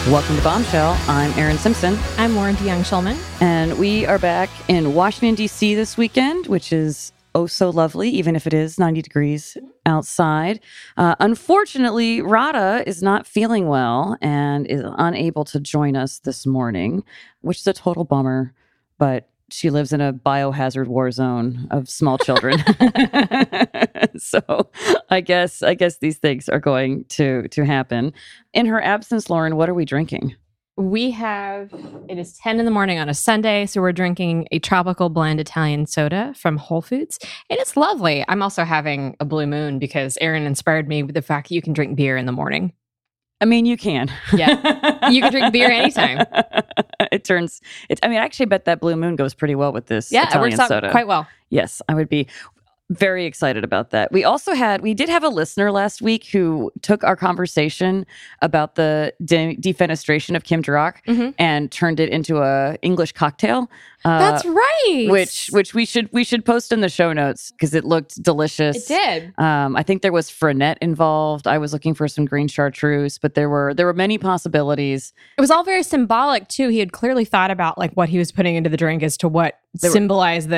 Welcome to Bombshell. I'm Erin Simpson. I'm Lauren DeYoung-Shulman. And we are back in Washington, D.C. this weekend, which is oh so lovely, even if it is 90 degrees outside. Unfortunately, Radha is not feeling well and is unable to join us this morning, which is a total bummer, but she lives in a biohazard war zone of small children. So I guess these things are going to happen. In her absence, Lauren, what are we drinking? It is 10 in the morning on a Sunday, so we're drinking a tropical blend Italian soda from Whole Foods, and it's lovely. I'm also having a Blue Moon because Erin inspired me with the fact that you can drink beer in the morning. I mean, you can. Yeah. You can drink beer anytime. I actually bet that Blue Moon goes pretty well with this Italian Italian it works soda. out quite well. Yes, I would be very excited about that. We did have a listener last week who took our conversation about the defenestration of Kim Jong-un and turned it into a English cocktail. That's right. Which we should post in the show notes because it looked delicious. It did. I think there was Fernet involved. I was looking for some green chartreuse, but there were many possibilities. It was all very symbolic too. He had clearly thought about like what he was putting into the drink as to what symbolized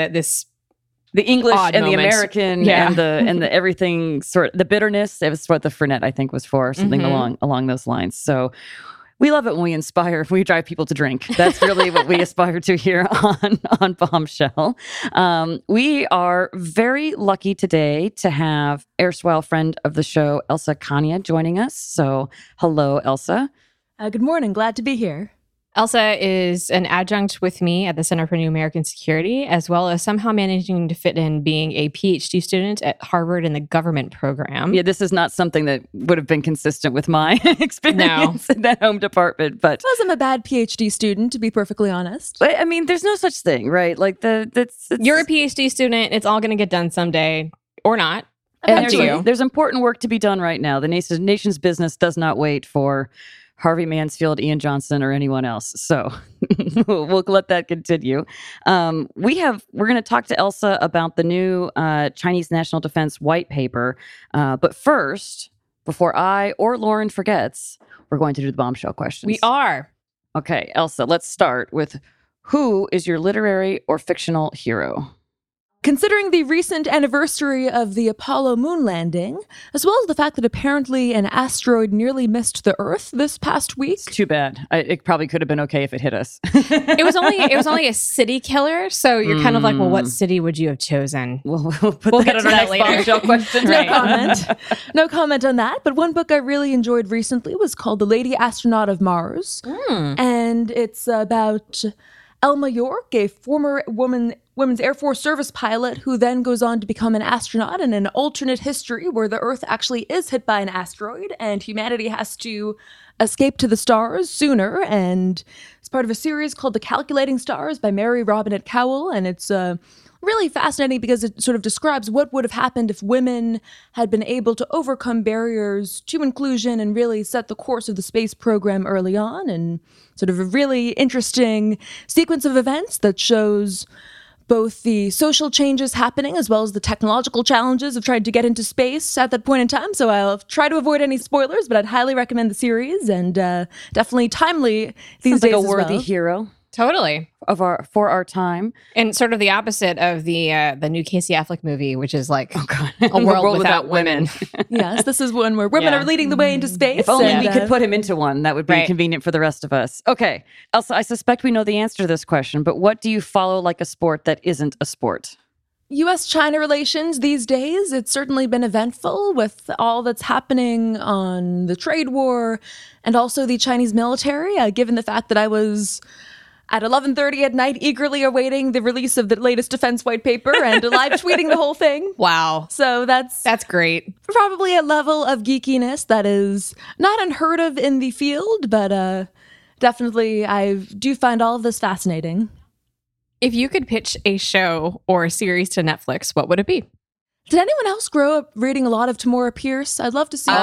the English odd and moment. The American and the everything the bitterness. It was what the Fernet, I think, was for, something along those lines. So we love it when we drive people to drink. That's really what we aspire to here on Bombshell. We are very lucky today to have erstwhile friend of the show, Elsa Kania, joining us. So hello, Elsa. Good morning. Glad to be here. Elsa is an adjunct with me at the Center for New American Security, as well as somehow managing to fit in being a PhD student at Harvard in the government program. Yeah, this is not something that would have been consistent with my experience in that home department. But I wasn't a bad PhD student, to be perfectly honest. But, I mean, there's no such thing, right? Like you're a PhD student. It's all going to get done someday, or not. And there's important work to be done right now. The nation's business does not wait for Harvey Mansfield, Ian Johnson, or anyone else. So we'll let that continue. We're going to talk to Elsa about the new Chinese National Defense White Paper. But first, before I or Lauren forgets, we're going to do the bombshell questions. We are. Okay, Elsa, let's start with who is your literary or fictional hero? Considering the recent anniversary of the Apollo moon landing, as well as the fact that apparently an asteroid nearly missed the Earth this past week. It's too bad. It probably could have been okay if it hit us. It was only a city killer, so you're kind of like, well, what city would you have chosen? We'll get to that later. Bombshell question. No comment. No comment on that. But one book I really enjoyed recently was called The Lady Astronaut of Mars. And it's about Elma York, a former women's Air Force service pilot who then goes on to become an astronaut in an alternate history where the Earth actually is hit by an asteroid and humanity has to escape to the stars sooner. And it's part of a series called The Calculating Stars by Mary Robinette Kowal. And it's really fascinating because it sort of describes what would have happened if women had been able to overcome barriers to inclusion and really set the course of the space program early on. And sort of a really interesting sequence of events that shows both the social changes happening as well as the technological challenges of trying to get into space at that point in time. So I'll try to avoid any spoilers, but I'd highly recommend the series and definitely timely these Sounds days like a as worthy well. hero. Totally. For our time. And sort of the opposite of the new Casey Affleck movie, which is like a world without women. Yes, this is one where women are leading the way into space. If only we could put him into one, that would be convenient for the rest of us. Okay, Elsa, I suspect we know the answer to this question, but what do you follow like a sport that isn't a sport? U.S.-China relations these days, it's certainly been eventful with all that's happening on the trade war and also the Chinese military, given the fact that I was at 11:30 at night eagerly awaiting the release of the latest defense white paper and live tweeting the whole thing. Wow. So that's great. Probably a level of geekiness that is not unheard of in the field, but definitely I do find all of this fascinating. If you could pitch a show or a series to Netflix, what would it be? Did anyone else grow up reading a lot of Tamora Pierce? I'd love to see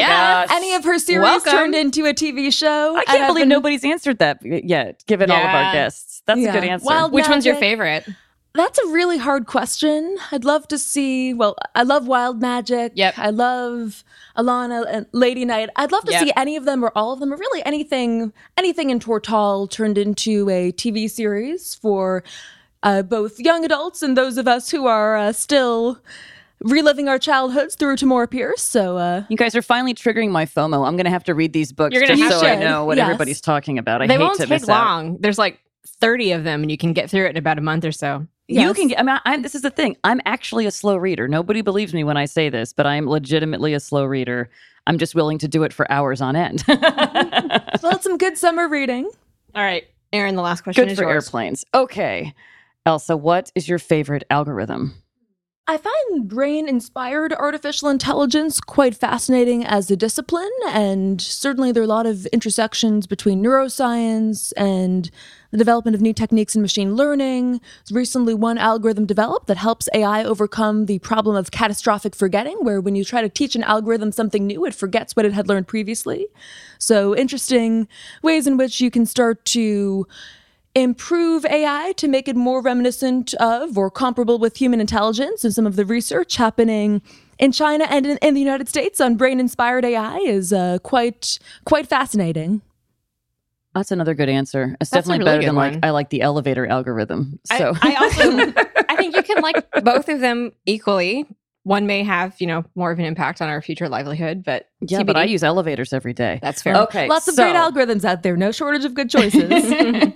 any of her series turned into a TV show. I can't believe nobody's answered that yet, given all of our guests. That's a good answer. Which one's your favorite? That's a really hard question. I'd love to see, well, I love Wild Magic. Yep. I love Alana and Lady Night. I'd love to see any of them or all of them, or really anything in Tortall turned into a TV series for both young adults and those of us who are still reliving our childhoods through Tamora Pierce. So you guys are finally triggering my FOMO. I'm going to have to read these books just so I know what everybody's talking about. They won't take long. There's like 30 of them, and you can get through it in about a month or so. Yes. You can get, this is the thing. I'm actually a slow reader. Nobody believes me when I say this, but I'm legitimately a slow reader. I'm just willing to do it for hours on end. Well, it's some good summer reading. All right, Erin, the last question is for yours. Airplanes. Okay. Elsa, what is your favorite algorithm? I find brain-inspired artificial intelligence quite fascinating as a discipline, and certainly there are a lot of intersections between neuroscience and the development of new techniques in machine learning. There's recently one algorithm developed that helps AI overcome the problem of catastrophic forgetting, where when you try to teach an algorithm something new, it forgets what it had learned previously. So interesting ways in which you can start to improve AI to make it more reminiscent of or comparable with human intelligence. And some of the research happening in China and in the United States on brain-inspired AI is quite fascinating. That's another good answer. It's definitely better than I like the elevator algorithm. So I think you can like both of them equally. One may have, more of an impact on our future livelihood, but yeah, but I use elevators every day. That's fair. Okay, lots of great algorithms out there. No shortage of good choices.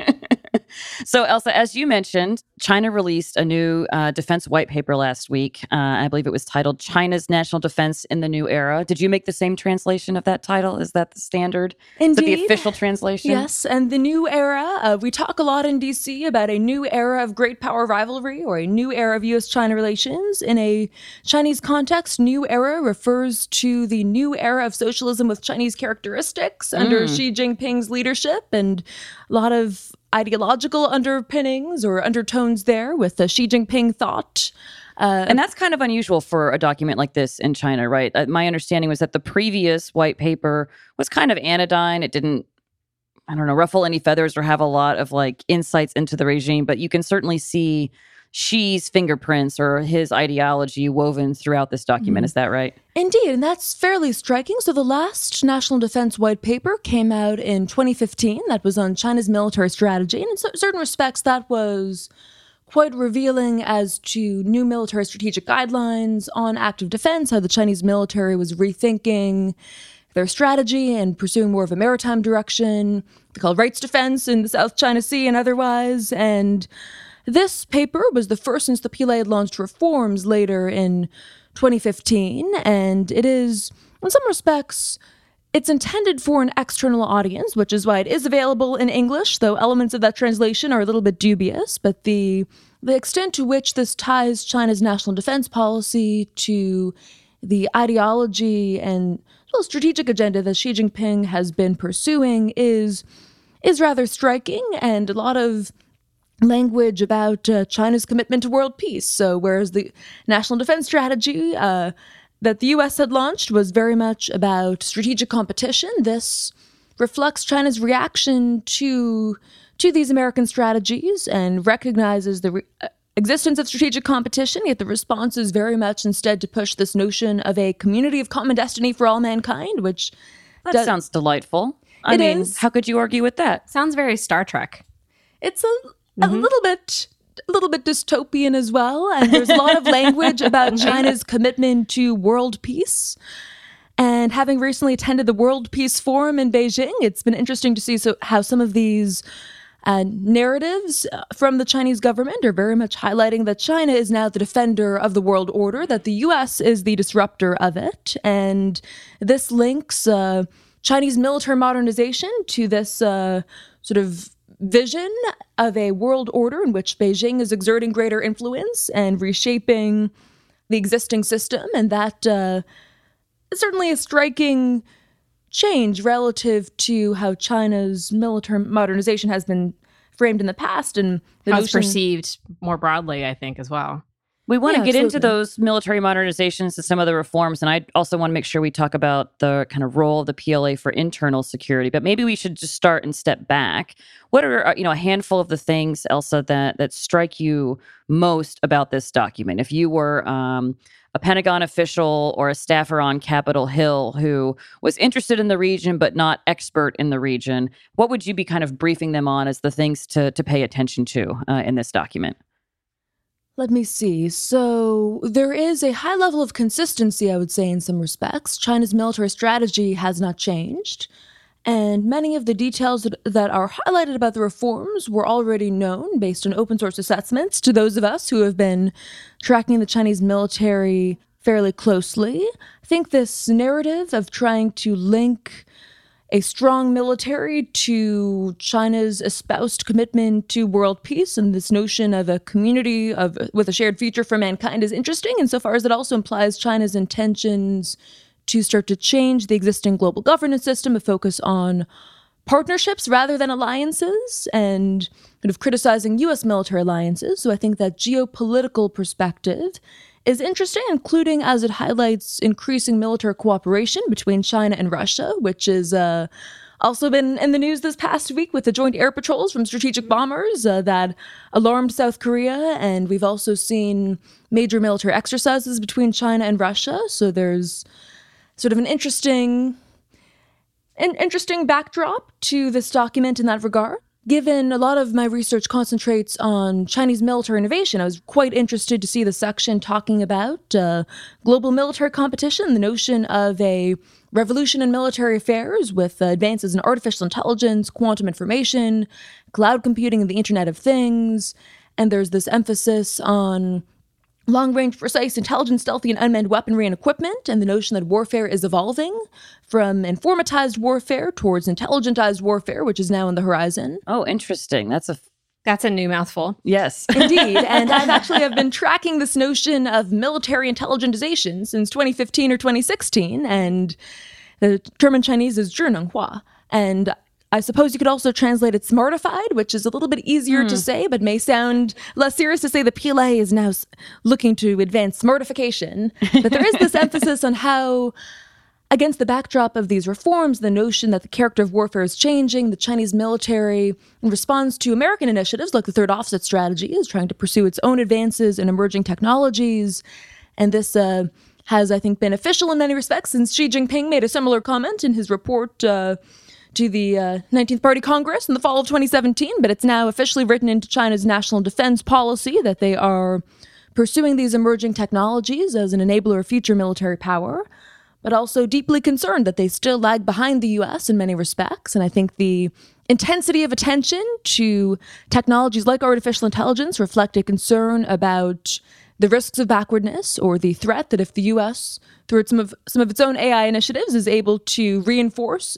So, Elsa, as you mentioned, China released a new defense white paper last week. I believe it was titled China's National Defense in the New Era. Did you make the same translation of that title? Is that the standard? Indeed. Is that the official translation? Yes, and the new era. We talk a lot in DC about a new era of great power rivalry or a new era of U.S.-China relations. In a Chinese context, new era refers to the new era of socialism with Chinese characteristics under Xi Jinping's leadership, and a lot of ideological underpinnings or undertones there with the Xi Jinping thought. And that's kind of unusual for a document like this in China, right? My understanding was that the previous white paper was kind of anodyne. It didn't, ruffle any feathers or have a lot of insights into the regime, but you can certainly see Xi's fingerprints or his ideology woven throughout this document. Is that right? Indeed, and that's fairly striking. So the last National Defense White Paper came out in 2015. That was on China's military strategy. And in certain respects, that was quite revealing as to new military strategic guidelines on active defense, how the Chinese military was rethinking their strategy and pursuing more of a maritime direction. They called rights defense in the South China Sea and otherwise. And this paper was the first since the PLA had launched reforms later in 2015, and it is, in some respects, it's intended for an external audience, which is why it is available in English, though elements of that translation are a little bit dubious. But the extent to which this ties China's national defense policy to the ideology and strategic agenda that Xi Jinping has been pursuing is rather striking, and a lot of language about China's commitment to world peace. So whereas the national defense strategy that the U.S. had launched was very much about strategic competition, this reflects China's reaction to these American strategies and recognizes the existence of strategic competition, yet the response is very much instead to push this notion of a community of common destiny for all mankind, which that sounds delightful. I mean, how could you argue with that? Sounds very Star Trek. It's a little bit dystopian as well, and there's a lot of language about China's commitment to world peace. And having recently attended the World Peace Forum in Beijing, it's been interesting to see how some of these narratives from the Chinese government are very much highlighting that China is now the defender of the world order, that the U.S. is the disruptor of it. And this links Chinese military modernization to this sort of vision of a world order in which Beijing is exerting greater influence and reshaping the existing system. And that is certainly a striking change relative to how China's military modernization has been framed in the past. And how it's perceived more broadly, I think, as well. We want to Yeah, get into absolutely. those military modernizations and some of the reforms. And I also want to make sure we talk about the kind of role of the PLA for internal security. But maybe we should just start and step back. What are, a handful of the things, Elsa, that strike you most about this document? If you were a Pentagon official or a staffer on Capitol Hill who was interested in the region but not expert in the region, what would you be kind of briefing them on as the things to pay attention to in this document? Let me see. So there is a high level of consistency, I would say, in some respects. China's military strategy has not changed. And many of the details that are highlighted about the reforms were already known based on open source assessments to those of us who have been tracking the Chinese military fairly closely. I think this narrative of trying to link a strong military to China's espoused commitment to world peace and this notion of a community with a shared future for mankind is interesting, insofar as it also implies China's intentions to start to change the existing global governance system, a focus on partnerships rather than alliances, and kind of criticizing U.S. military alliances. So I think that geopolitical perspective is interesting, including as it highlights increasing military cooperation between China and Russia, which is also been in the news this past week with the joint air patrols from strategic bombers that alarmed South Korea. And we've also seen major military exercises between China and Russia. So there's sort of an interesting backdrop to this document in that regard. Given a lot of my research concentrates on Chinese military innovation, I was quite interested to see the section talking about global military competition, the notion of a revolution in military affairs with advances in artificial intelligence, quantum information, cloud computing, and the Internet of Things. And there's this emphasis on long-range, precise, intelligent, stealthy, and unmanned weaponry and equipment, and the notion that warfare is evolving from informatized warfare towards intelligentized warfare, which is now on the horizon. Oh, interesting. That's a new mouthful. Yes. Indeed. And I've been tracking this notion of military intelligentization since 2015 or 2016, and the term in Chinese is 智能化. And I suppose you could also translate it smartified, which is a little bit easier to say, but may sound less serious to say the PLA is now looking to advance smartification. But there is this emphasis on how, against the backdrop of these reforms, the notion that the character of warfare is changing, the Chinese military, in response to American initiatives like the Third Offset Strategy, is trying to pursue its own advances in emerging technologies. And this has, I think, been beneficial in many respects, since Xi Jinping made a similar comment in his report to the 19th Party Congress in the fall of 2017, but it's now officially written into China's national defense policy that they are pursuing these emerging technologies as an enabler of future military power, but also deeply concerned that they still lag behind the U.S. in many respects. And I think the intensity of attention to technologies like artificial intelligence reflect a concern about the risks of backwardness, or the threat that if the U.S., through some of its own AI initiatives, is able to reinforce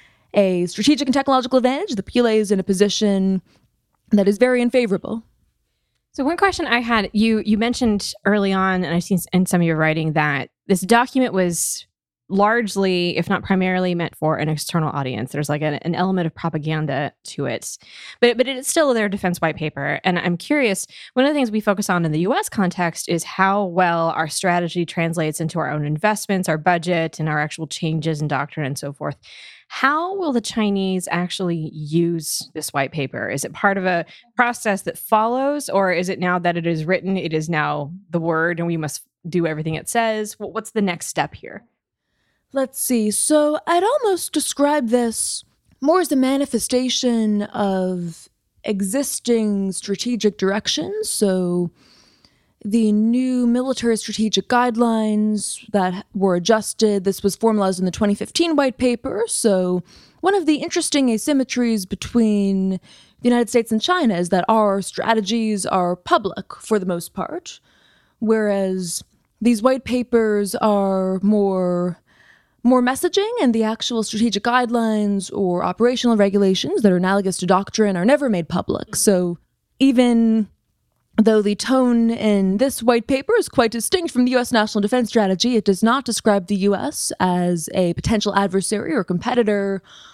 a strategic and technological advantage, the PLA is in a position that is very unfavorable. So one question I had, you mentioned early on, and I've seen in some of your writing, that this document was largely, if not primarily, meant for an external audience. There's like an element of propaganda to it, but it's still their defense white paper. And I'm curious, one of the things we focus on in the U.S. context is how well our strategy translates into our own investments, our budget, and our actual changes in doctrine and so forth. How will the Chinese actually use this white paper? Is it part of a process that follows, or is it now that it is written, it is now the word and we must do everything it says? What's the next step here? Let's see. So I'd almost describe this more as a manifestation of existing strategic directions. So the new military strategic guidelines that were adjusted, this was formalized in the 2015 white paper. So one of the interesting asymmetries between the United States and China is that our strategies are public for the most part, whereas these white papers are more messaging, and the actual strategic guidelines or operational regulations that are analogous to doctrine are never made public. So even though the tone in this white paper is quite distinct from the U.S. national defense strategy, it does not describe the U.S. as a potential adversary or competitor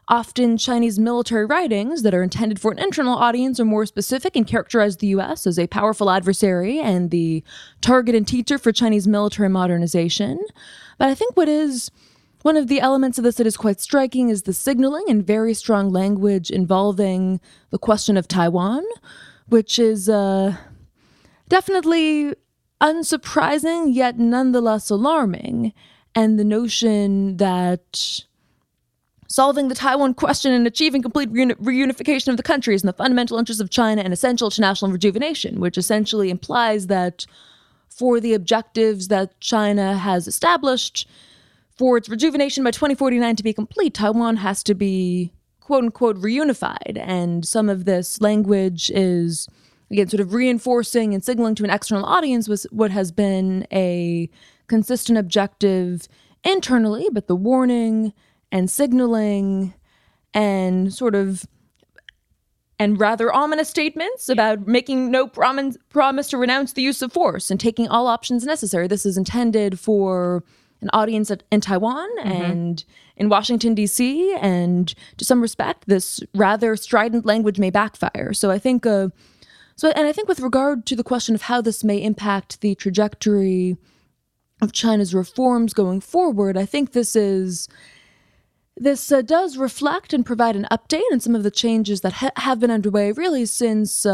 Often, Chinese military writings that are intended for an internal audience are more specific and characterize the U.S. as a powerful adversary and the target and teacher for Chinese military modernization. But I think what is one of the elements of this that is quite striking is the signaling and very strong language involving the question of Taiwan, which is definitely unsurprising, yet nonetheless alarming. And the notion that solving the Taiwan question and achieving complete reunification of the country is in the fundamental interests of China and essential to national rejuvenation, which essentially implies that for the objectives that China has established, for its rejuvenation by 2049 to be complete, Taiwan has to be, quote unquote, reunified. And some of this language is, again, sort of reinforcing and signaling to an external audience was what has been a consistent objective internally, but the warning and signaling and sort of and rather ominous statements about making no promise to renounce the use of force and taking all options necessary. This is intended for an audience in Taiwan and in Washington, D.C., and to some respect, this rather strident language may backfire. So I think, and I think with regard to the question of how this may impact the trajectory of China's reforms going forward, I think this does reflect and provide an update on some of the changes that have been underway really since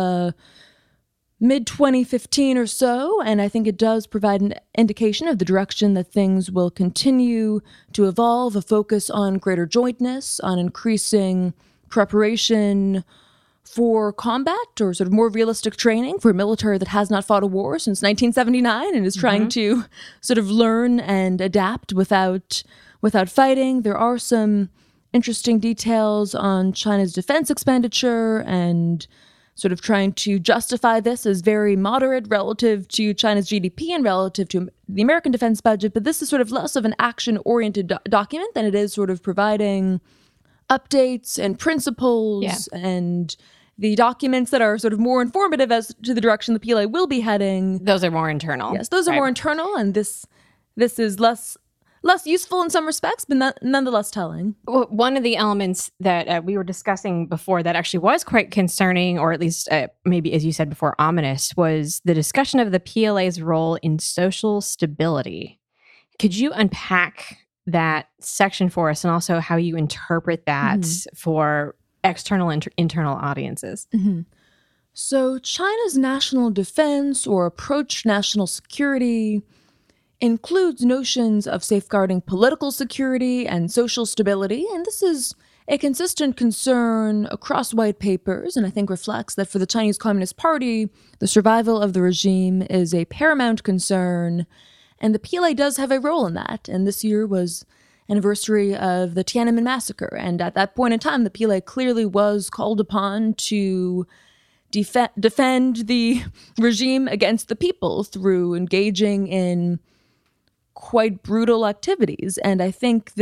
mid-2015 or so, and I think it does provide an indication of the direction that things will continue to evolve, a focus on greater jointness, on increasing preparation for combat or sort of more realistic training for a military that has not fought a war since 1979 and is trying to sort of learn and adapt without fighting. There are some interesting details on China's defense expenditure and sort of trying to justify this as very moderate relative to China's GDP and relative to the American defense budget. But this is sort of less of an action-oriented document than it is sort of providing updates and principles and the documents that are sort of more informative as to the direction the PLA will be heading. Those are more internal. Yes, those are more internal, and this is less useful in some respects, but nonetheless telling. One of the elements that we were discussing before that actually was quite concerning, or at least maybe, as you said before, ominous, was the discussion of the PLA's role in social stability. Could you unpack that section for us and also how you interpret that for external and internal audiences? So China's national defense or approach to national security includes notions of safeguarding political security and social stability, and this is a consistent concern across white papers, and I think reflects that for the Chinese Communist Party, the survival of the regime is a paramount concern, and the PLA does have a role in that, and this year was anniversary of the Tiananmen massacre, and at that point in time, the PLA clearly was called upon to defend the regime against the people through engaging in quite brutal activities. And I think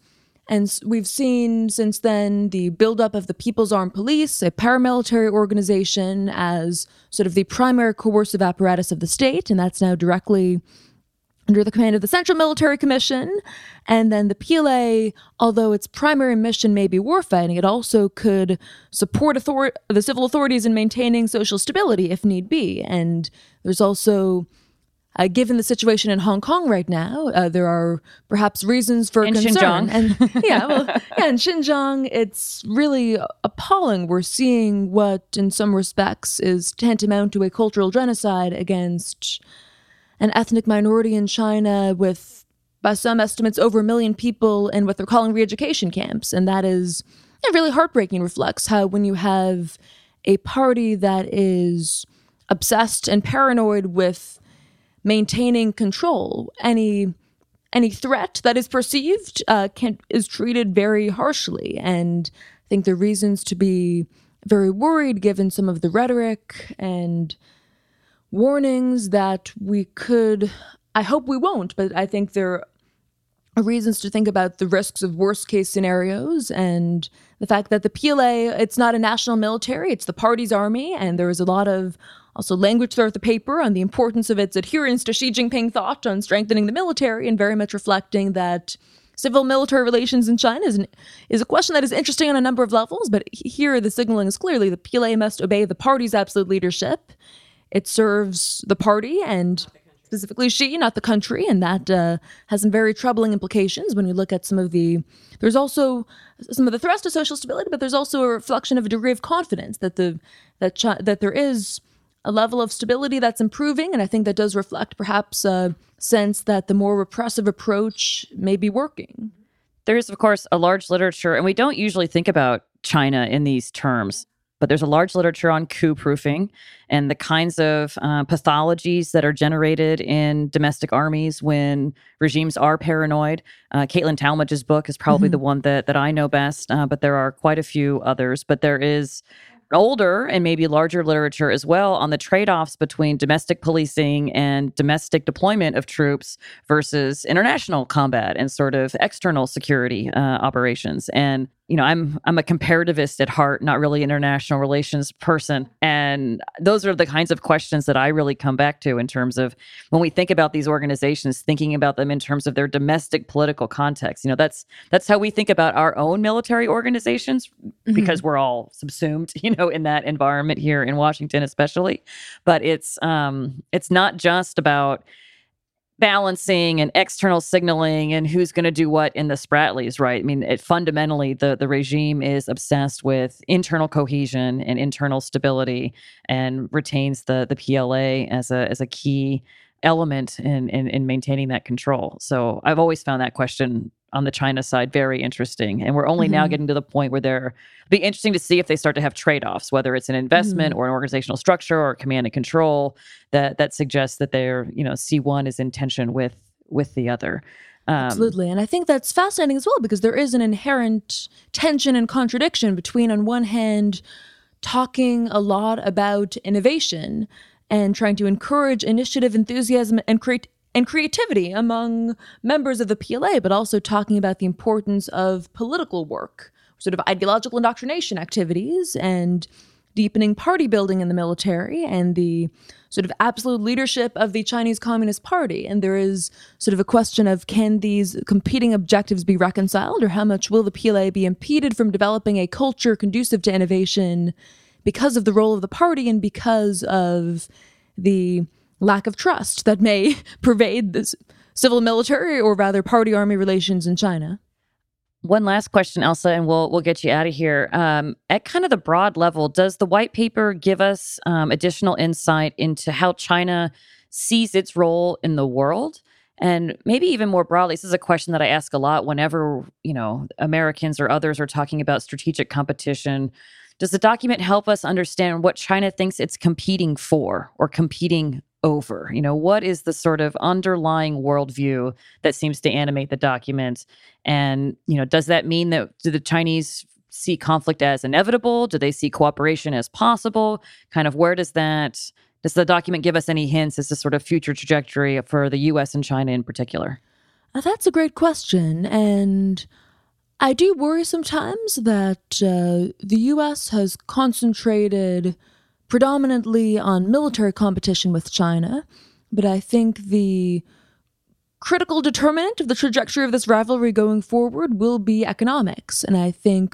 and we've seen since then the buildup of the People's Armed Police, a paramilitary organization, as sort of the primary coercive apparatus of the state, and that's now directly under the command of the Central Military Commission. And then the PLA, although its primary mission may be warfighting, it also could support the civil authorities in maintaining social stability if need be. And there's also, given the situation in Hong Kong right now, there are perhaps reasons for concern. Xinjiang. And in Xinjiang, it's really appalling. We're seeing what, in some respects, is tantamount to a cultural genocide against an ethnic minority in China with, by some estimates, over 1 million people in what they're calling re-education camps. And that is really heartbreaking, reflects how when you have a party that is obsessed and paranoid with maintaining control, any threat that is perceived is treated very harshly. And I think there are reasons to be very worried given some of the rhetoric and warnings that we could, I hope we won't, but I think there are reasons to think about the risks of worst case scenarios and the fact that the PLA, it's not a national military, it's the party's army, and there is a lot of also language throughout the paper on the importance of its adherence to Xi Jinping thought on strengthening the military and very much reflecting that civil military relations in China is a question that is interesting on a number of levels, but here the signaling is clearly the PLA must obey the party's absolute leadership. It serves the party and specifically Xi, not the country, and that has some very troubling implications when we look at there's also some of the threats to social stability, but there's also a reflection of a degree of confidence that there is a level of stability that's improving, and I think that does reflect perhaps a sense that the more repressive approach may be working. There is, of course, a large literature, and we don't usually think about China in these terms, but there's a large literature on coup proofing and the kinds of pathologies that are generated in domestic armies when regimes are paranoid. Caitlin Talmadge's book is probably the one that I know best, but there are quite a few others. But there is older and maybe larger literature as well on the trade-offs between domestic policing and domestic deployment of troops versus international combat and sort of external security operations. And I'm a comparativist at heart, not really an international relations person. And those are the kinds of questions that I really come back to in terms of when we think about these organizations, thinking about them in terms of their domestic political context. That's how we think about our own military organizations because we're all subsumed, in that environment here in Washington, especially. But it's not just about balancing and external signaling and who's going to do what in the Spratlys, right? I mean, fundamentally, the regime is obsessed with internal cohesion and internal stability and retains the PLA as a key element in maintaining that control. So I've always found that question on the China side very interesting. And we're only now getting to the point where it'll be interesting to see if they start to have trade-offs, whether it's an investment or an organizational structure or command and control that suggests that they're, see one is in tension with the other. Absolutely. And I think that's fascinating as well, because there is an inherent tension and contradiction between, on one hand, talking a lot about innovation and trying to encourage initiative, enthusiasm, and creativity among members of the PLA, but also talking about the importance of political work, sort of ideological indoctrination activities, and deepening party building in the military, and the sort of absolute leadership of the Chinese Communist Party. And there is sort of a question of, can these competing objectives be reconciled, or how much will the PLA be impeded from developing a culture conducive to innovation because of the role of the party and because of the lack of trust that may pervade the civil military, or rather party-army relations in China? One last question, Elsa, and we'll get you out of here. At kind of the broad level, does the white paper give us additional insight into how China sees its role in the world? And maybe even more broadly, this is a question that I ask a lot whenever, Americans or others are talking about strategic competition. Does the document help us understand what China thinks it's competing for or competing over? What is the sort of underlying worldview that seems to animate the document? And, does that mean do the Chinese see conflict as inevitable? Do they see cooperation as possible? Kind of does the document give us any hints as to sort of future trajectory for the U.S. and China in particular? That's a great question. And I do worry sometimes that the U.S. has concentrated predominantly on military competition with China, but I think the critical determinant of the trajectory of this rivalry going forward will be economics. And I think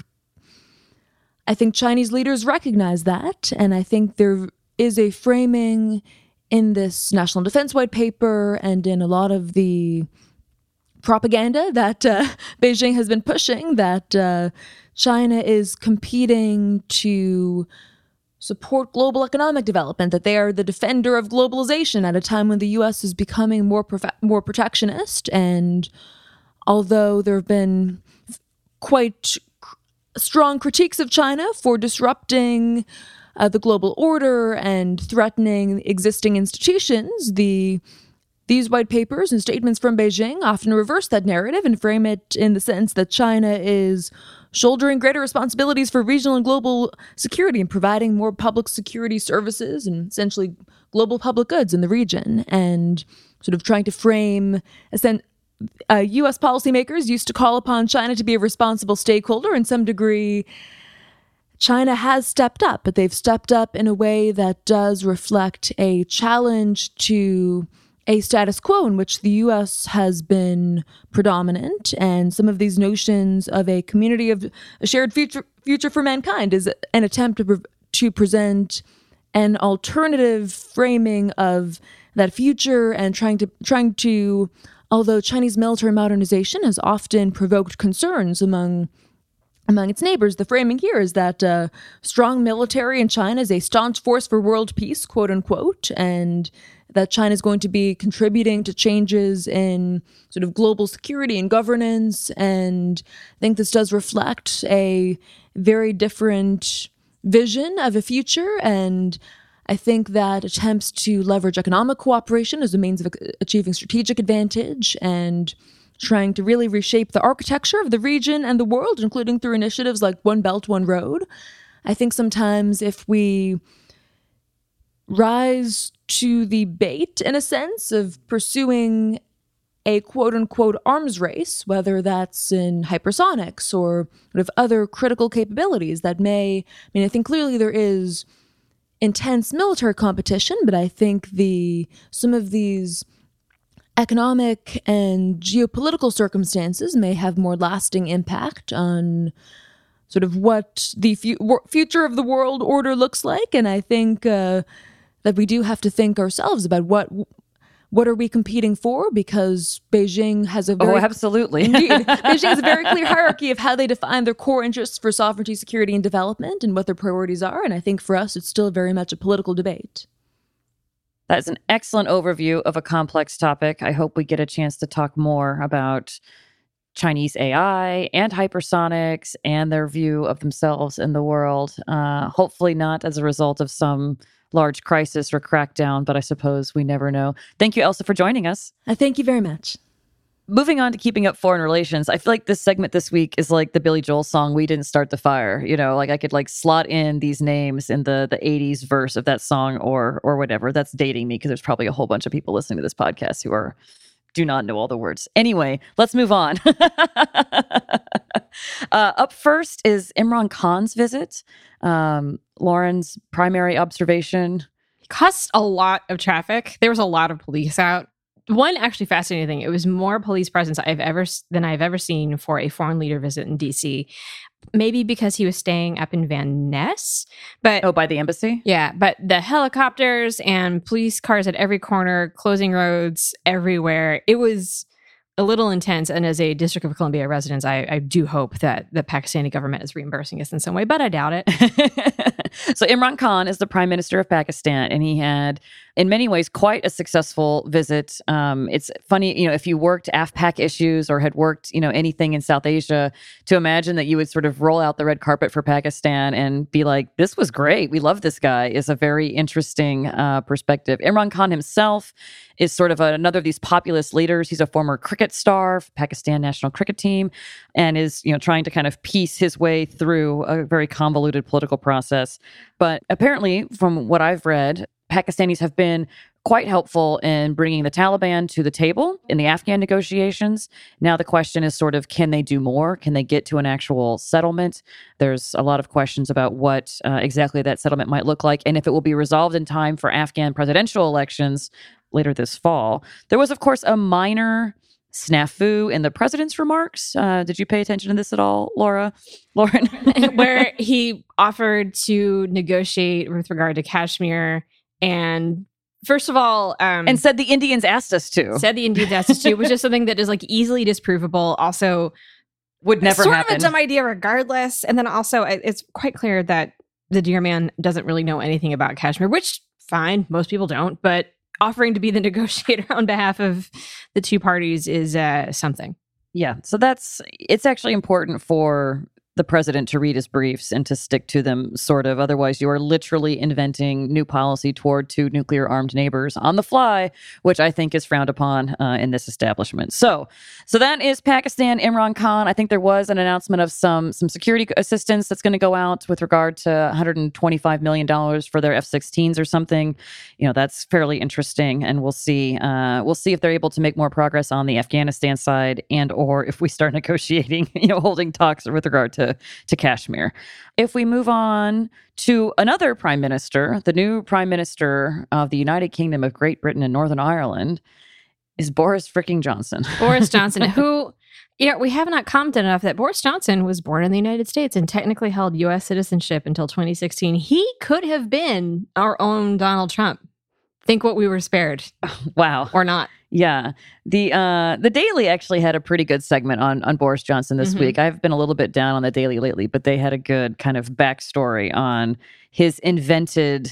Chinese leaders recognize that, and I think there is a framing in this National Defense White Paper and in a lot of the propaganda that Beijing has been pushing, that China is competing to support global economic development, that they are the defender of globalization at a time when the U.S. is becoming more protectionist. And although there have been quite strong critiques of China for disrupting the global order and threatening existing institutions, these white papers and statements from Beijing often reverse that narrative and frame it in the sense that China is shouldering greater responsibilities for regional and global security and providing more public security services and essentially global public goods in the region, and sort of trying to frame U.S. policymakers used to call upon China to be a responsible stakeholder. In some degree, China has stepped up, but they've stepped up in a way that does reflect a challenge to a status quo in which the U.S. has been predominant, and some of these notions of a community of a shared future for mankind is an attempt to present an alternative framing of that future, and trying to, although Chinese military modernization has often provoked concerns among its neighbors, the framing here is that strong military in China is a staunch force for world peace, quote unquote, and that China is going to be contributing to changes in sort of global security and governance. And I think this does reflect a very different vision of a future. And I think that attempts to leverage economic cooperation as a means of achieving strategic advantage and trying to really reshape the architecture of the region and the world, including through initiatives like One Belt, One Road. I think sometimes if we rise to the bait, in a sense, of pursuing a quote-unquote arms race, whether that's in hypersonics or sort of other critical capabilities that may, I think clearly there is intense military competition, but I think some of these economic and geopolitical circumstances may have more lasting impact on sort of what the future of the world order looks like. And I think that we do have to think ourselves about what are we competing for, because Beijing has a very... Oh, absolutely. Indeed. Beijing has a very clear hierarchy of how they define their core interests for sovereignty, security, and development, and what their priorities are. And I think for us, it's still very much a political debate. That is an excellent overview of a complex topic. I hope we get a chance to talk more about Chinese AI and hypersonics and their view of themselves in the world. Hopefully not as a result of some large crisis or crackdown, but I suppose we never know. Thank you, Elsa, for joining us. Thank you very much. Moving on to keeping up foreign relations, I feel like this segment this week is like the Billy Joel song, We Didn't Start the Fire. Like I could slot in these names in the 80s verse of that song or whatever. That's dating me because there's probably a whole bunch of people listening to this podcast who do not know all the words. Anyway, let's move on. Up first is Imran Khan's visit. Lauren's primary observation. It caused a lot of traffic. There was a lot of police out. One actually fascinating thing, it was more police presence than I've ever seen for a foreign leader visit in DC. Maybe because he was staying up in Van Ness. But by the embassy? Yeah, but the helicopters and police cars at every corner, closing roads everywhere. It was a little intense. And as a District of Columbia resident, I do hope that the Pakistani government is reimbursing us in some way, but I doubt it. So Imran Khan is the Prime Minister of Pakistan, and he had, in many ways, quite a successful visit. It's funny, if you worked AFPAC issues or had worked, anything in South Asia, to imagine that you would sort of roll out the red carpet for Pakistan and be like, this was great, we love this guy, is a very interesting perspective. Imran Khan himself is sort of another of these populist leaders. He's a former cricket star for Pakistan national cricket team, and is, trying to kind of piece his way through a very convoluted political process. But apparently, from what I've read, Pakistanis have been quite helpful in bringing the Taliban to the table in the Afghan negotiations. Now the question is sort of, can they do more? Can they get to an actual settlement? There's a lot of questions about what exactly that settlement might look like, and if it will be resolved in time for Afghan presidential elections later this fall. There was, of course, a minor snafu in the president's remarks. Did you pay attention to this at all, Lauren? Where he offered to negotiate with regard to Kashmir, and first of all, and said the Indians asked us to. Which is something that is easily disprovable. Also, would never happen. Sort of a dumb idea, regardless. And then also, it's quite clear that the dear man doesn't really know anything about Kashmir, which fine, most people don't, but offering to be the negotiator on behalf of the two parties is something. Yeah. So it's actually important for the president to read his briefs and to stick to them, sort of. Otherwise, you are literally inventing new policy toward two nuclear-armed neighbors on the fly, which I think is frowned upon in this establishment. So that is Pakistan, Imran Khan. I think there was an announcement of some security assistance that's going to go out with regard to $125 million for their F-16s or something. That's fairly interesting, and we'll see. We'll see if they're able to make more progress on the Afghanistan side, and or if we start negotiating, holding talks with regard to to Kashmir. If we move on to another prime minister, the new prime minister of the United Kingdom of Great Britain and Northern Ireland is Boris freaking Johnson. Boris Johnson, who, we have not commented enough that Boris Johnson was born in the United States and technically held U.S. citizenship until 2016. He could have been our own Donald Trump. Think what we were spared. Wow. Or not. Yeah. The Daily actually had a pretty good segment on Boris Johnson this week. I've been a little bit down on the Daily lately, but they had a good kind of backstory on his invented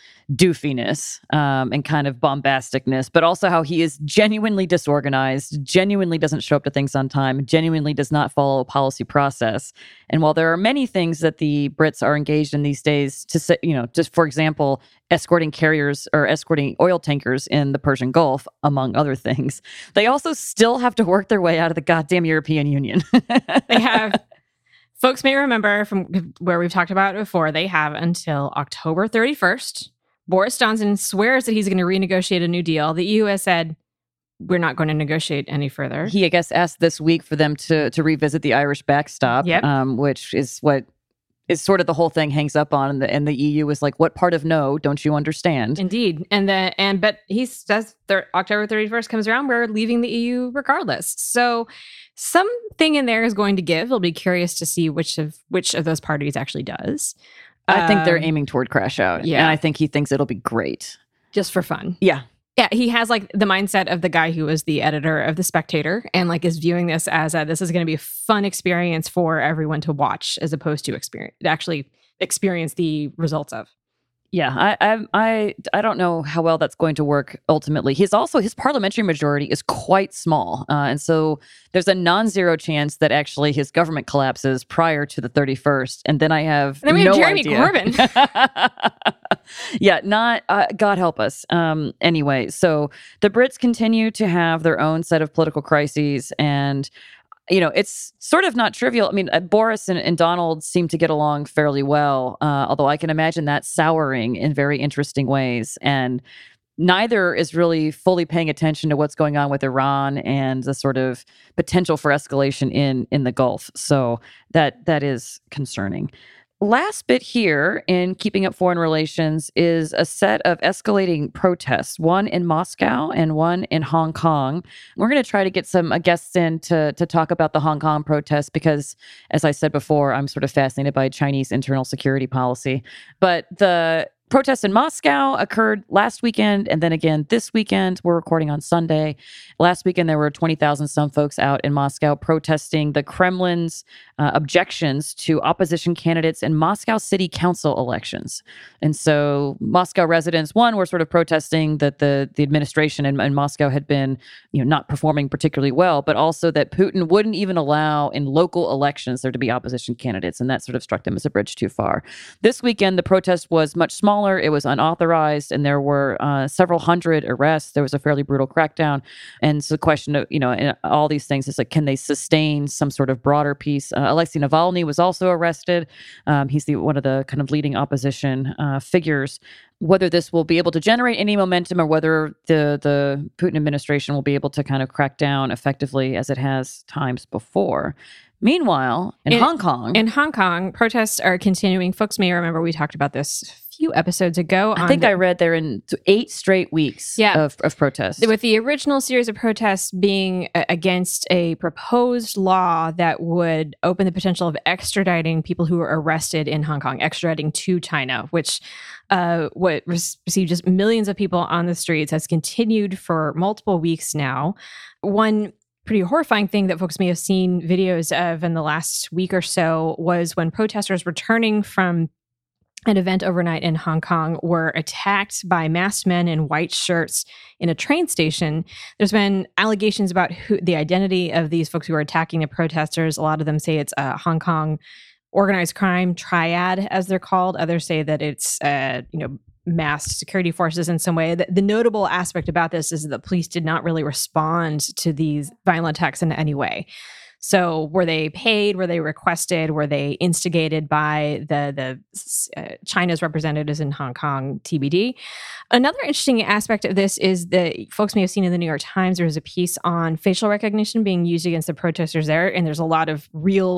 doofiness and kind of bombasticness, but also how he is genuinely disorganized, genuinely doesn't show up to things on time, genuinely does not follow a policy process. And while there are many things that the Brits are engaged in these days to say, just for example, escorting carriers or escorting oil tankers in the Persian Gulf, among other things, they also still have to work their way out of the goddamn European Union. They have. Folks may remember from where we've talked about it before, they have until October 31st. Boris Johnson swears that he's going to renegotiate a new deal. The EU has said, we're not going to negotiate any further. He, I guess, asked this week for them to revisit the Irish backstop, which is what is sort of the whole thing hangs up on. And the EU is like, what part of no don't you understand? Indeed. But he says October 31st comes around, we're leaving the EU regardless. So something in there is going to give. We'll be curious to see which of those parties actually does. I think they're aiming toward crash out. Yeah. And I think he thinks it'll be great. Just for fun. Yeah. Yeah, he has like the mindset of the guy who was the editor of The Spectator and like is viewing this as this is going to be a fun experience for everyone to watch as opposed to actually experience the results of. Yeah, I don't know how well that's going to work ultimately. His parliamentary majority is quite small. And so there's a non-zero chance that actually his government collapses prior to the 31st. And then we have Jeremy idea. Corbyn. Yeah, God help us. Anyway, so the Brits continue to have their own set of political crises, and it's sort of not trivial. I mean, Boris and Donald seem to get along fairly well, although I can imagine that souring in very interesting ways. And neither is really fully paying attention to what's going on with Iran and the sort of potential for escalation in the Gulf. So that is concerning. Last bit here in keeping up foreign relations is a set of escalating protests, one in Moscow and one in Hong Kong. We're going to try to get some guests in to talk about the Hong Kong protests because, as I said before, I'm sort of fascinated by Chinese internal security policy. But the protests in Moscow occurred last weekend and then again this weekend. We're recording on Sunday. Last weekend, there were 20,000 some folks out in Moscow protesting the Kremlin's objections to opposition candidates in Moscow City Council elections. And so Moscow residents, one, were sort of protesting that the administration in Moscow had been not performing particularly well, but also that Putin wouldn't even allow in local elections there to be opposition candidates. And that sort of struck them as a bridge too far. This weekend, the protest was much smaller. It was unauthorized, and there were several hundred arrests. There was a fairly brutal crackdown. And so the question of, and all these things is like, can they sustain some sort of broader peace? Alexei Navalny was also arrested. He's one of the kind of leading opposition figures. Whether this will be able to generate any momentum or whether the Putin administration will be able to kind of crack down effectively as it has times before. Meanwhile, in Hong Kong, protests are continuing. Folks may remember we talked about this a few episodes ago. I think I read they're in 8 straight weeks of protests. With the original series of protests being against a proposed law that would open the potential of extraditing people who were arrested in Hong Kong, extraditing to China, which what received just millions of people on the streets, has continued for multiple weeks now. One pretty horrifying thing that folks may have seen videos of in the last week or so was when protesters returning from an event overnight in Hong Kong were attacked by masked men in white shirts in a train station. There's been allegations about the identity of these folks who are attacking the protesters. A lot of them say it's a Hong Kong organized crime triad, as they're called. Others say that it's masked security forces in some way. The notable aspect about this is that the police did not really respond to these violent attacks in any way. So were they paid? Were they requested? Were they instigated by the China's representatives in Hong Kong, TBD? Another interesting aspect of this is that folks may have seen in the New York Times, there was a piece on facial recognition being used against the protesters there. And there's a lot of real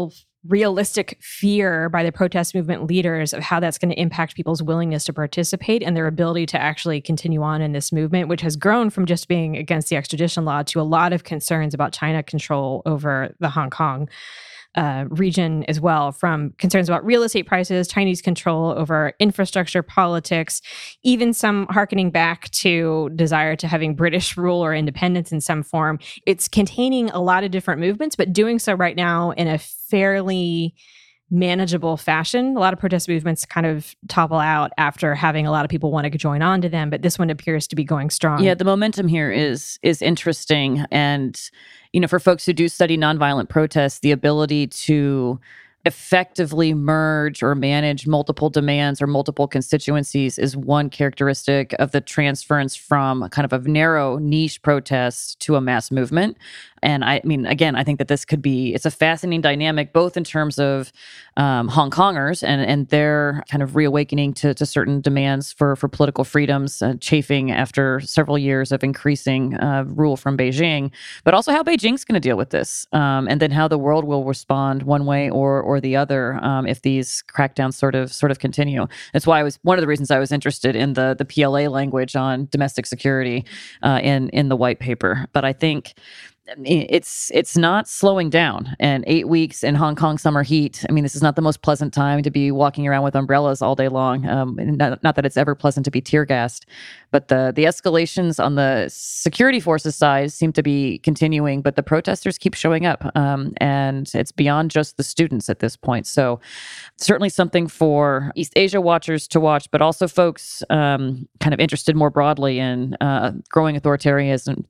realistic fear by the protest movement leaders of how that's going to impact people's willingness to participate and their ability to actually continue on in this movement, which has grown from just being against the extradition law to a lot of concerns about China control over the Hong Kong region as well, from concerns about real estate prices, Chinese control over infrastructure, politics, even some harkening back to desire to having British rule or independence in some form. It's containing a lot of different movements, but doing so right now in a fairly manageable fashion. A lot of protest movements kind of topple out after having a lot of people want to join on to them, but this one appears to be going strong. Yeah, the momentum here is interesting. And, for folks who do study nonviolent protests, the ability to effectively merge or manage multiple demands or multiple constituencies is one characteristic of the transference from kind of a narrow niche protest to a mass movement. And I think that this it's a fascinating dynamic, both in terms of Hong Kongers and their kind of reawakening to certain demands for political freedoms, chafing after several years of increasing rule from Beijing, but also how Beijing's going to deal with this, and then how the world will respond one way or the other if these crackdowns sort of continue. That's why one of the reasons I was interested in the PLA language on domestic security in the white paper. But I think it's not slowing down. And 8 weeks in Hong Kong summer heat, this is not the most pleasant time to be walking around with umbrellas all day long. Not that it's ever pleasant to be tear gassed, but the escalations on the security forces side seem to be continuing, but the protesters keep showing up. And it's beyond just the students at this point. So certainly something for East Asia watchers to watch, but also folks kind of interested more broadly in growing authoritarianism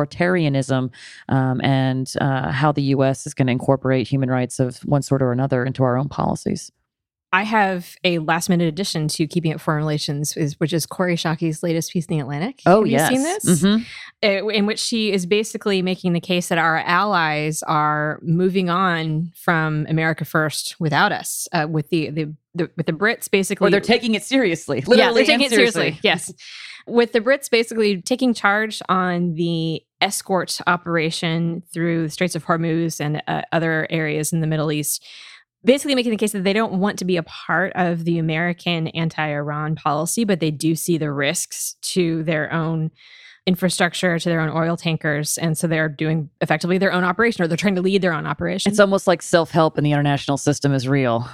and how the U.S. is going to incorporate human rights of one sort or another into our own policies. I have a last-minute addition to Keeping Up Foreign Relations, which is Kori Schake Latest piece in The Atlantic. Oh, have yes. you seen this? Mm-hmm. In which she is basically making the case that our allies are moving on from America First without us, with the Brits basically. Or they're taking it seriously. Literally, yeah, they're taking it seriously. Yes. With the Brits basically taking charge on the escort operation through the Straits of Hormuz and other areas in the Middle East, basically making the case that they don't want to be a part of the American anti-Iran policy, but they do see the risks to their own infrastructure, to their own oil tankers. And so they're doing effectively their own operation, or they're trying to lead their own operation. It's almost like self-help in the international system is real.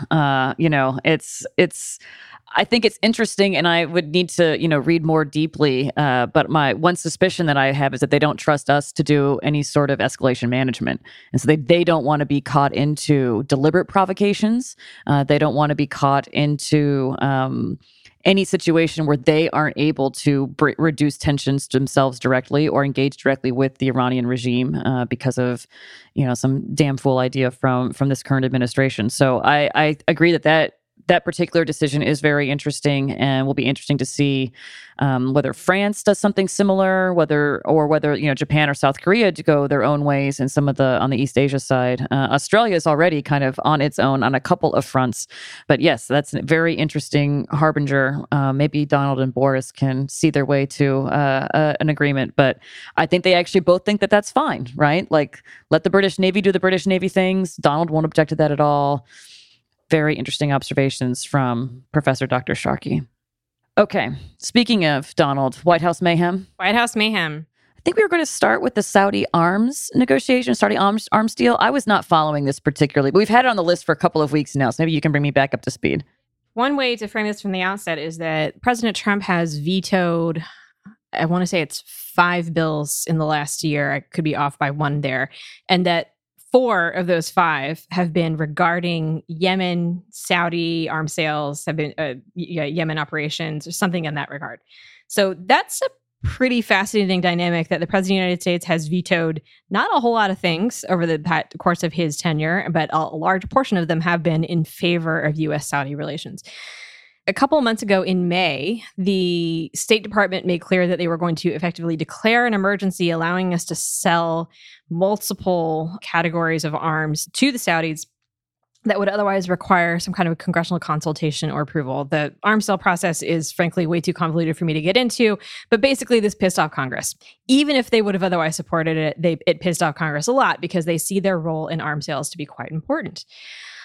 I think it's interesting, and I would need to, read more deeply. But my one suspicion that I have is that they don't trust us to do any sort of escalation management. And so they don't want to be caught into deliberate provocations. They don't want to be caught into any situation where they aren't able to reduce tensions themselves directly or engage directly with the Iranian regime because of, some damn fool idea from this current administration. So I agree that particular decision is very interesting, and will be interesting to see whether France does something similar, whether Japan or South Korea to go their own ways in some of on the East Asia side. Australia is already kind of on its own on a couple of fronts, but yes, that's a very interesting harbinger. Maybe Donald and Boris can see their way to an agreement, but I think they actually both think that that's fine, right? Like, let the British Navy do the British Navy things. Donald won't object to that at all. Very interesting observations from Professor Dr. Sharkey. Okay, speaking of Donald, White House mayhem. White House mayhem. I think we were going to start with the Saudi arms negotiation, Saudi arms deal. I was not following this particularly, but we've had it on the list for a couple of weeks now, so maybe you can bring me back up to speed. One way to frame this from the outset is that President Trump has vetoed, I want to say it's 5 bills in the last year. I could be off by one there. And that 4 of those 5 have been regarding Yemen, Saudi arms sales, have been Yemen operations, or something in that regard. So that's a pretty fascinating dynamic that the President of the United States has vetoed not a whole lot of things over the course of his tenure, but a large portion of them have been in favor of U.S.-Saudi relations. A couple of months ago in May, the State Department made clear that they were going to effectively declare an emergency, allowing us to sell multiple categories of arms to the Saudis that would otherwise require some kind of congressional consultation or approval. The arms sale process is frankly way too convoluted for me to get into, but basically this pissed off Congress. Even if they would have otherwise supported it, it pissed off Congress a lot because they see their role in arms sales to be quite important.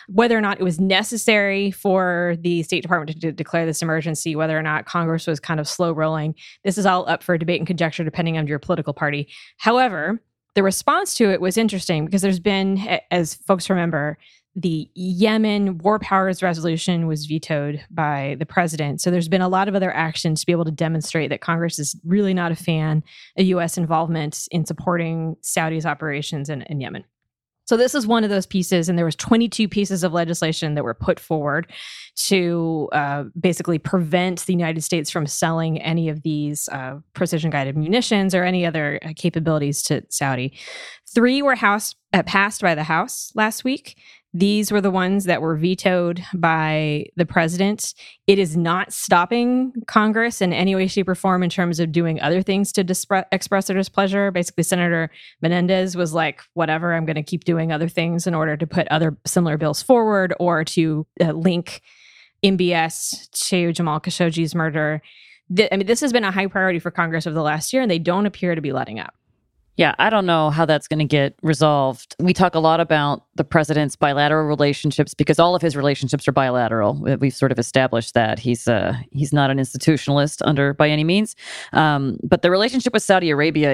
whether or not it was necessary for the State Department to declare this emergency, whether or not Congress was kind of slow rolling. This is all up for debate and conjecture depending on your political party. However, the response to it was interesting because there's been, as folks remember, the Yemen War Powers Resolution was vetoed by the president. So there's been a lot of other actions to be able to demonstrate that Congress is really not a fan of U.S. involvement in supporting Saudi's operations in Yemen. So this is one of those pieces, and there was 22 pieces of legislation that were put forward to basically prevent the United States from selling any of these precision-guided munitions or any other capabilities to Saudi. 3 were passed by the House last week. These were the ones that were vetoed by the president. It is not stopping Congress in any way, shape, or form in terms of doing other things to express their displeasure. Basically, Senator Menendez was like, whatever, I'm going to keep doing other things in order to put other similar bills forward or to link MBS to Jamal Khashoggi's murder. This has been a high priority for Congress over the last year, and they don't appear to be letting up. Yeah, I don't know how that's going to get resolved. We talk a lot about the president's bilateral relationships because all of his relationships are bilateral. We've sort of established that he's not an institutionalist by any means. But the relationship with Saudi Arabia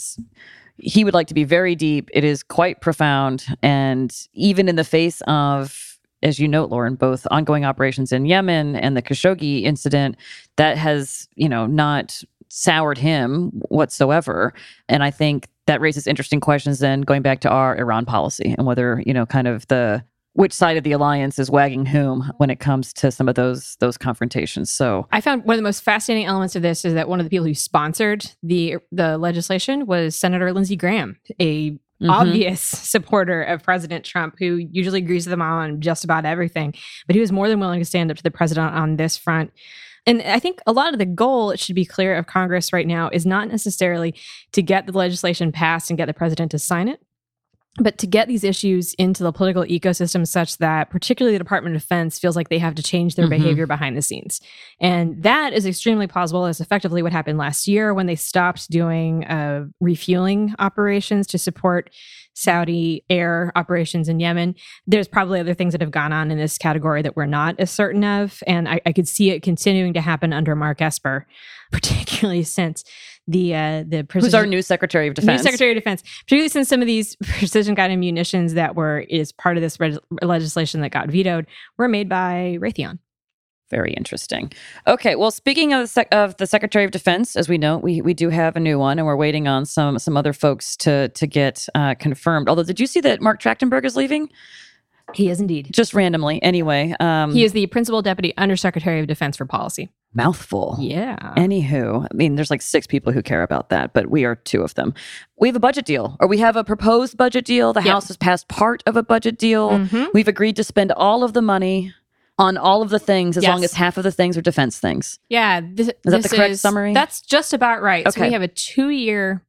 he would like to be very deep. It is quite profound. And even in the face of, as you note, Lauren, both ongoing operations in Yemen and the Khashoggi incident, that has, not soured him whatsoever. And I think that raises interesting questions then going back to our Iran policy and whether, kind of which side of the alliance is wagging whom when it comes to some of those confrontations. So I found one of the most fascinating elements of this is that one of the people who sponsored the legislation was Senator Lindsey Graham, a obvious supporter of President Trump, who usually agrees with him on just about everything. But he was more than willing to stand up to the president on this front. And I think a lot of the goal, it should be clear, of Congress right now is not necessarily to get the legislation passed and get the president to sign it, but to get these issues into the political ecosystem such that particularly the Department of Defense feels like they have to change their behavior behind the scenes. And that is extremely plausible. That's effectively what happened last year when they stopped doing refueling operations to support Saudi air operations in Yemen. There's probably other things that have gone on in this category that we're not as certain of. And I could see it continuing to happen under Mark Esper, particularly since the who's our new Secretary of Defense. Particularly since some of these precision-guided munitions that is part of this legislation that got vetoed were made by Raytheon. Very interesting. Okay, well, speaking of the Secretary of Defense, as we know, we do have a new one, and we're waiting on some other folks to get confirmed. Although, did you see that Mark Trachtenberg is leaving? He is indeed. Just randomly. Anyway. He is the Principal Deputy Undersecretary of Defense for Policy. Mouthful. Yeah. Anywho, there's like 6 people who care about that, but we are 2 of them. We have a budget deal, or we have a proposed budget deal. The House has passed part of a budget deal. We've agreed to spend all of the money on all of the things as long as half of the things are defense things. Yeah. Is that the correct summary? That's just about right. Okay. So we have a 2-year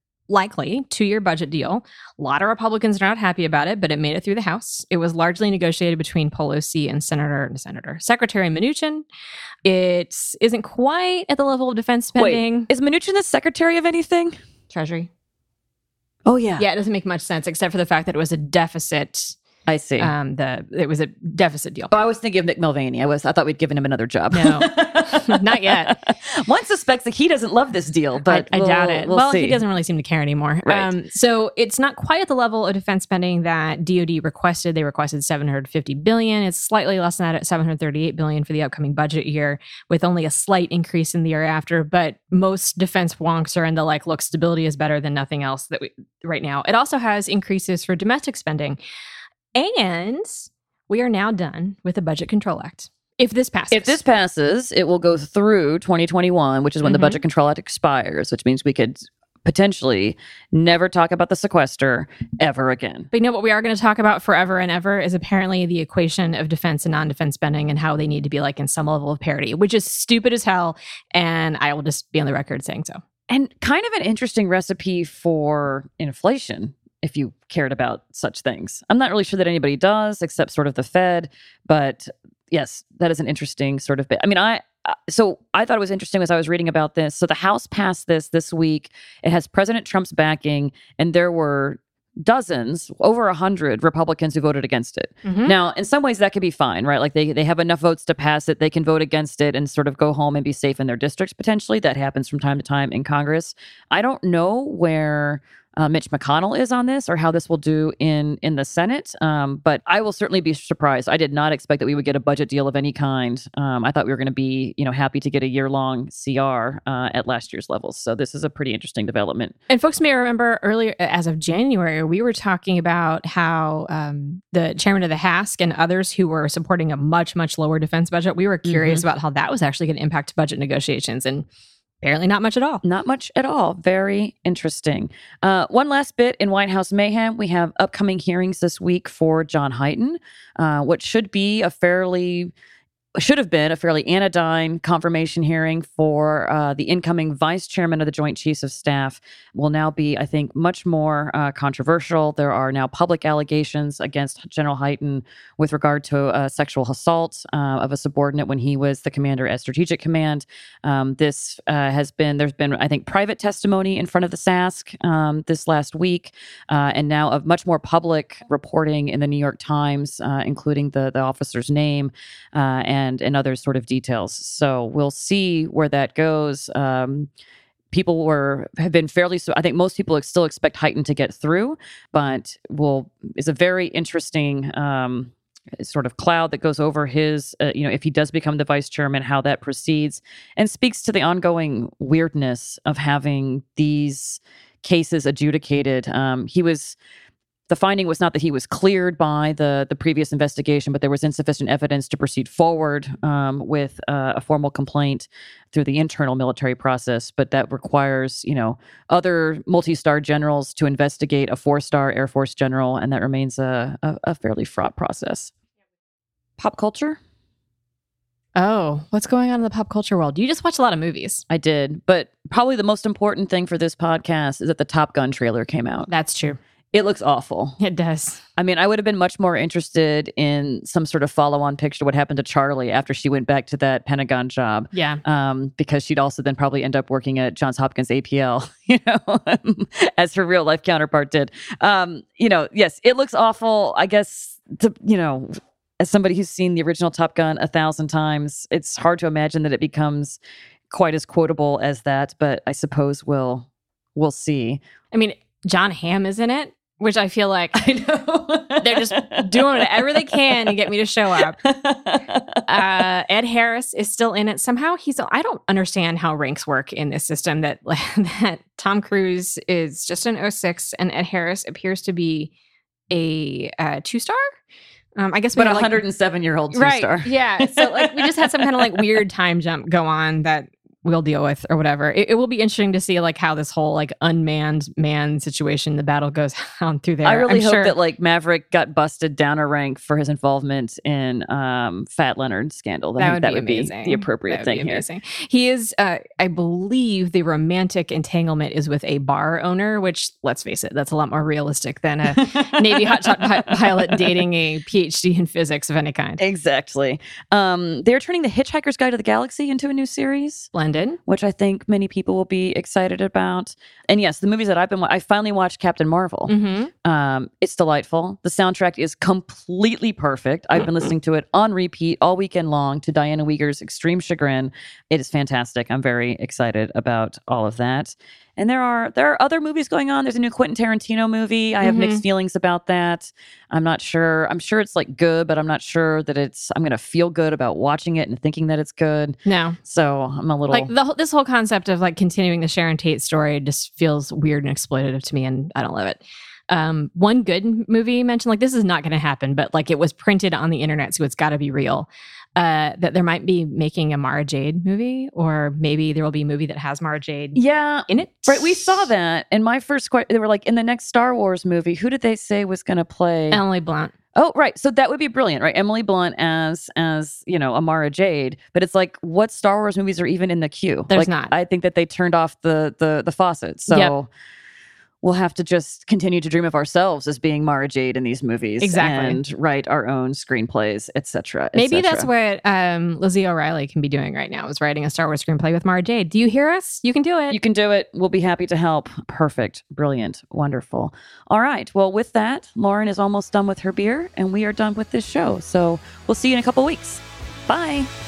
budget deal. A lot of Republicans are not happy about it, but it made it through the House. It was largely negotiated between Pelosi and Secretary Mnuchin. It isn't quite at the level of defense spending. Wait, is Mnuchin the Secretary of anything? Treasury. Oh, yeah. Yeah, it doesn't make much sense except for the fact that it was a deficit. I see. It was a deficit deal. Oh, I was thinking of Mick Mulvaney. I thought we'd given him another job. No, not yet. One suspects that he doesn't love this deal, but I doubt it. We'll see. He doesn't really seem to care anymore. Right. So it's not quite at the level of defense spending that DoD requested. They requested $750 billion. It's slightly less than that at $738 billion for the upcoming budget year, with only a slight increase in the year after. But most defense wonks are in the look, stability is better than nothing else right now. It also has increases for domestic spending. And we are now done with the Budget Control Act. If this passes, it will go through 2021, which is when the Budget Control Act expires, which means we could potentially never talk about the sequester ever again. But what we are going to talk about forever and ever is apparently the equation of defense and non-defense spending and how they need to be in some level of parity, which is stupid as hell. And I will just be on the record saying so. And kind of an interesting recipe for inflation, if you cared about such things. I'm not really sure that anybody does, except sort of the Fed. But yes, that is an interesting sort of bit. So I thought it was interesting as I was reading about this. So the House passed this week. It has President Trump's backing, and there were dozens, over 100 Republicans who voted against it. Now, in some ways that could be fine, right? Like they have enough votes to pass it. They can vote against it and sort of go home and be safe in their districts potentially. That happens from time to time in Congress. I don't know where Mitch McConnell is on this or how this will do in the Senate. But I will certainly be surprised. I did not expect that we would get a budget deal of any kind. I thought we were going to be, happy to get a year-long CR at last year's levels. So this is a pretty interesting development. And folks may remember earlier, as of January, we were talking about how the chairman of the HASC and others who were supporting a much, much lower defense budget, we were curious about how that was actually going to impact budget negotiations. And apparently not much at all. Not much at all. Very interesting. One last bit in White House mayhem. We have upcoming hearings this week for John Hyten, what should have been a fairly anodyne confirmation hearing for the incoming vice chairman of the Joint Chiefs of Staff will now be, I think, much more controversial. There are now public allegations against General Hyten with regard to sexual assault of a subordinate when he was the commander at Strategic Command. There's been, I think, private testimony in front of the SASC this last week, and now of much more public reporting in the New York Times, including the officer's name and other sort of details. So we'll see where that goes. People have been fairly, I think most people still expect Hyten to get through, but is a very interesting sort of cloud that goes over his, if he does become the vice chairman, how that proceeds, and speaks to the ongoing weirdness of having these cases adjudicated. The finding was not that he was cleared by the previous investigation, but there was insufficient evidence to proceed forward with a formal complaint through the internal military process. But that requires, other multi-star generals to investigate a 4-star Air Force general, and that remains a fairly fraught process. Pop culture? Oh, what's going on in the pop culture world? You just watch a lot of movies. I did, but probably the most important thing for this podcast is that the Top Gun trailer came out. That's true. It looks awful. It does. I mean, I would have been much more interested in some sort of follow-on picture, what happened to Charlie after she went back to that Pentagon job. Yeah. Because she'd also then probably end up working at Johns Hopkins APL, as her real-life counterpart did. Yes, it looks awful. I guess, as somebody who's seen the original Top Gun 1,000 times, it's hard to imagine that it becomes quite as quotable as that, but I suppose we'll see. I mean, John Hamm is in it, which I feel like they're just doing whatever they can to get me to show up. Ed Harris is still in it somehow. I don't understand how ranks work in this system that Tom Cruise is just an 06 and Ed Harris appears to be a 2-star. I guess, but 107-year-old 2-star. Right, yeah. So we just had some kind of weird time jump go on that we'll deal with or whatever. It will be interesting to see how this whole unmanned man situation, the battle goes on through there. I really hope that Maverick got busted down a rank for his involvement in Fat Leonard scandal. That would be the appropriate thing here. He is, I believe, the romantic entanglement is with a bar owner, which, let's face it, that's a lot more realistic than a Navy hotshot pilot dating a PhD in physics of any kind. Exactly. They're turning The Hitchhiker's Guide to the Galaxy into a new series. Blended. Which I think many people will be excited about. And yes, the movies that I finally watched Captain Marvel. Mm-hmm. It's delightful. The soundtrack is completely perfect. I've been listening to it on repeat all weekend long to Diana Uyghur's extreme chagrin. It is fantastic. I'm very excited about all of that. And there are other movies going on. There's a new Quentin Tarantino movie. I have mixed feelings about that. I'm not sure. I'm sure it's good, but I'm not sure that I'm going to feel good about watching it and thinking that it's good. No. So I'm a little this whole concept of continuing the Sharon Tate story just feels weird and exploitative to me, and I don't love it. One good movie mentioned this is not going to happen, but it was printed on the internet, so it's got to be real. That there might be making a Mara Jade movie, or maybe there will be a movie that has Mara Jade in it. Right, we saw that. And my first question, they were in the next Star Wars movie, who did they say was going to play? Emily Blunt. Oh, right. So that would be brilliant, right? Emily Blunt as a Mara Jade. But it's what Star Wars movies are even in the queue? There's not. I think that they turned off the faucet. So we'll have to just continue to dream of ourselves as being Mara Jade in these movies. Exactly. And write our own screenplays, etc. Maybe that's what Lizzie O'Reilly can be doing right now, is writing a Star Wars screenplay with Mara Jade. Do you hear us? You can do it. You can do it. We'll be happy to help. Perfect. Brilliant. Wonderful. All right. Well, with that, Lauren is almost done with her beer, and we are done with this show. So we'll see you in a couple weeks. Bye.